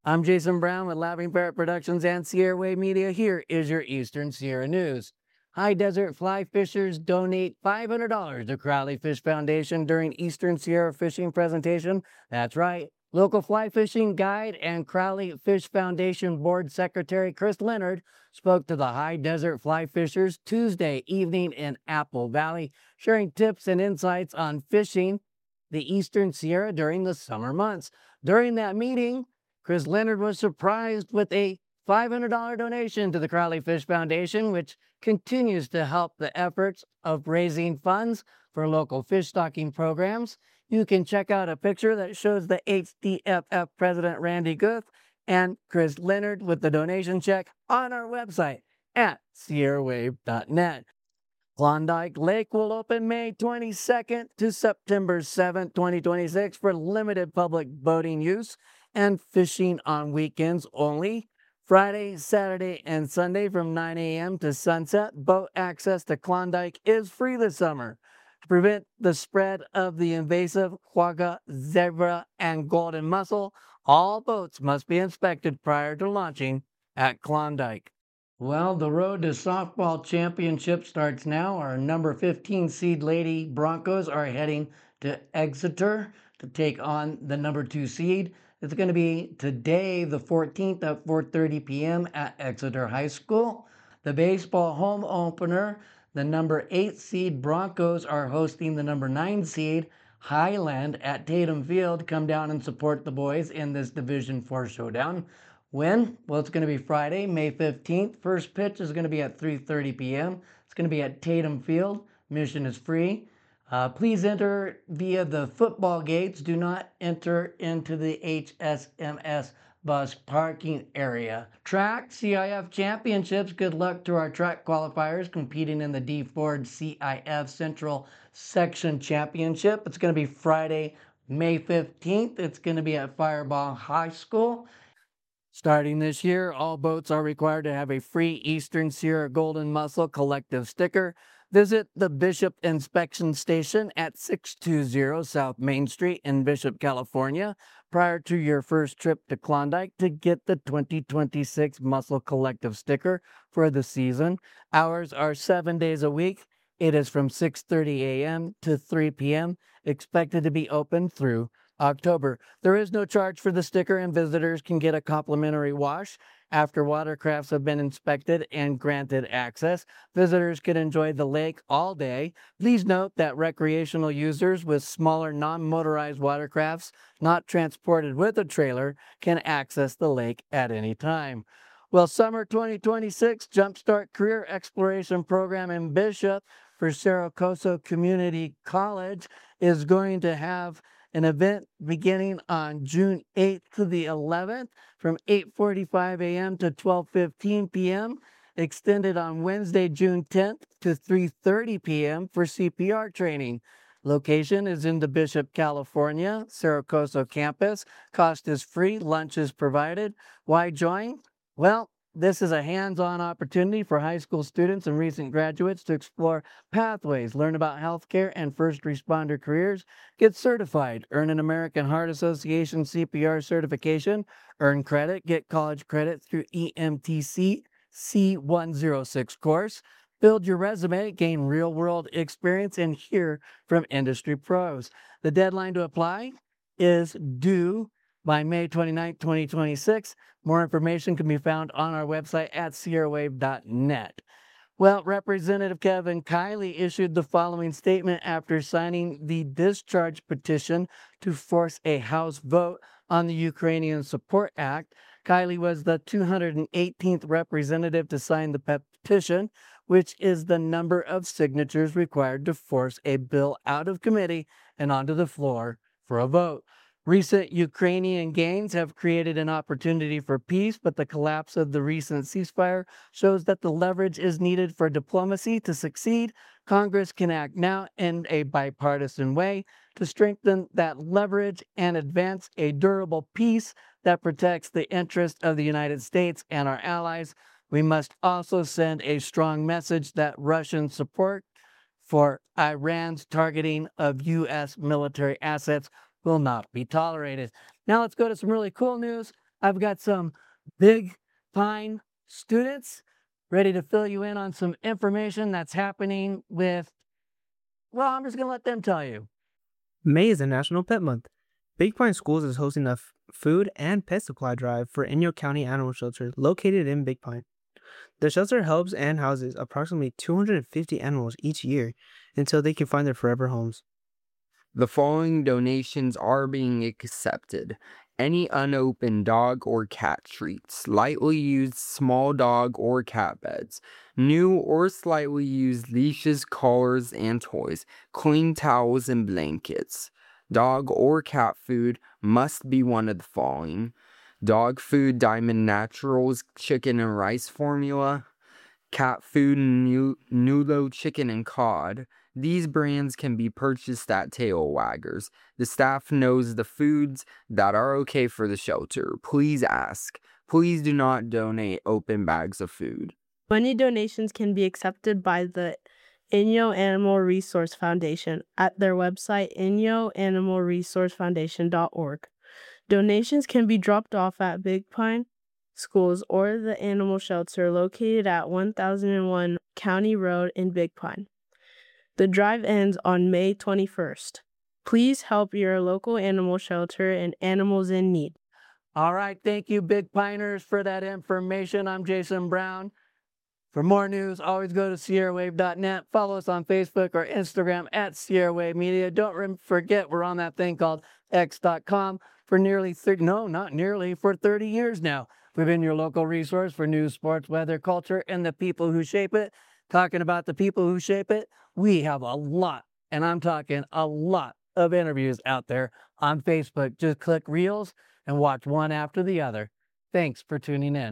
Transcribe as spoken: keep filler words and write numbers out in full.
I'm Jason Brown with Laughing Parrot Productions and Sierra Wave Media. Here is your Eastern Sierra News. High Desert Fly Fishers donate five hundred dollars to Crowley Fish Foundation during Eastern Sierra Fishing presentation. That's right. Local fly fishing guide and Crowley Fish Foundation Board Secretary Chris Leonard spoke to the High Desert Fly Fishers Tuesday evening in Apple Valley, sharing tips and insights on fishing the Eastern Sierra during the summer months. During that meeting, Chris Leonard was surprised with a five hundred dollars donation to the Crowley Fish Foundation, which continues to help the efforts of raising funds for local fish stocking programs. You can check out a picture that shows the H D F F President Randy Guth and Chris Leonard with the donation check on our website at sierra wave dot net. Klondike Lake will open May twenty-second to September seventh, twenty twenty-six for limited public boating use and fishing on weekends only. Friday, Saturday, and Sunday from nine a.m. to sunset. Boat access to Klondike is free this summer. To prevent the spread of the invasive quagga, zebra, and golden mussel, all boats must be inspected prior to launching at Klondike. Well, the road to softball championship starts now. Our number fifteen seed Lady Broncos are heading to Exeter to take on the number two seed. It's going to be today, the fourteenth at four thirty p.m. at Exeter High School. The baseball home opener, the number eight seed Broncos are hosting the number nine seed Highland at Tatum Field. Come down and support the boys in this Division four showdown. When? Well, it's going to be Friday, May fifteenth. First pitch is going to be at three thirty p.m. It's going to be at Tatum Field. Admission is free. Uh, please enter via the football gates. Do not enter into the H S M S bus parking area. Track C I F Championships. Good luck to our track qualifiers competing in the D Ford C I F Central Section Championship. It's going to be Friday, May fifteenth. It's going to be at Firebaugh High School. Starting this year, all boats are required to have a free Eastern Sierra Golden Mussel collective sticker. Visit the Bishop Inspection Station at six two zero South Main Street in Bishop, California, prior to your first trip to Klondike to get the twenty twenty-six Mussel collective sticker for the season. Hours are seven days a week. It is from six thirty a.m. to three p.m., expected to be open through October. There is no charge for the sticker, and visitors can get a complimentary wash. After watercrafts have been inspected and granted access, visitors can enjoy the lake all day. Please note that recreational users with smaller non-motorized watercrafts not transported with a trailer can access the lake at any time. Well, summer twenty twenty-six Jumpstart Career Exploration Program in Bishop for Cerro Coso Community College is going to have an event beginning on June eighth to the eleventh from eight forty-five a.m. to twelve fifteen p.m., extended on Wednesday, June tenth to three thirty p.m. for C P R training. Location is in the Bishop, California, Cerro Coso campus. Cost is free, lunch is provided. Why join? Well, this is a hands-on opportunity for high school students and recent graduates to explore pathways, learn about healthcare and first responder careers, get certified, earn an American Heart Association C P R certification, earn credit, get college credit through E M T C C one oh six course, build your resume, gain real-world experience, and hear from industry pros. The deadline to apply is due by May twenty-ninth, twenty twenty-six. More information can be found on our website at sierra wave dot net. Well, Representative Kevin Kiley issued the following statement after signing the discharge petition to force a House vote on the Ukrainian Support Act. Kiley was the two hundred eighteenth representative to sign the petition, which is the number of signatures required to force a bill out of committee and onto the floor for a vote. Recent Ukrainian gains have created an opportunity for peace, but the collapse of the recent ceasefire shows that the leverage is needed for diplomacy to succeed. Congress can act now in a bipartisan way to strengthen that leverage and advance a durable peace that protects the interests of the United States and our allies. We must also send a strong message that Russian support for Iran's targeting of U S military assets will not be tolerated. Now let's go to some really cool news. I've got some Big Pine students ready to fill you in on some information that's happening with, well, I'm just going to let them tell you. May is a National Pet Month. Big Pine Schools is hosting a f- food and pet supply drive for Inyo County Animal Shelter located in Big Pine. The shelter helps and houses approximately two hundred fifty animals each year until they can find their forever homes. The following donations are being accepted. Any unopened dog or cat treats, lightly used small dog or cat beds, new or slightly used leashes, collars, and toys, clean towels and blankets. Dog or cat food must be one of the following: dog food Diamond Naturals chicken and rice formula, cat food Nu- Nulo chicken and cod. These brands can be purchased at Tail Waggers. The staff knows the foods that are okay for the shelter. Please ask. Please do not donate open bags of food. Money donations can be accepted by the Inyo Animal Resource Foundation at their website inyo animal resource foundation dot org. Donations can be dropped off at Big Pine Schools or the animal shelter located at one thousand one County Road in Big Pine. The drive ends on May twenty-first. Please help your local animal shelter and animals in need. All right, thank you, Big Piners, for that information. I'm Jason Brown. For more news, always go to sierra wave dot net. Follow us on Facebook or Instagram at Sierra Wave Media. Don't re- forget, we're on that thing called x dot com for nearly thirty, no, not nearly, for thirty years now. We've been your local resource for news, sports, weather, culture, and the people who shape it. Talking about the people who shape it, we have a lot, and I'm talking a lot of interviews out there on Facebook. Just click Reels and watch one after the other. Thanks for tuning in.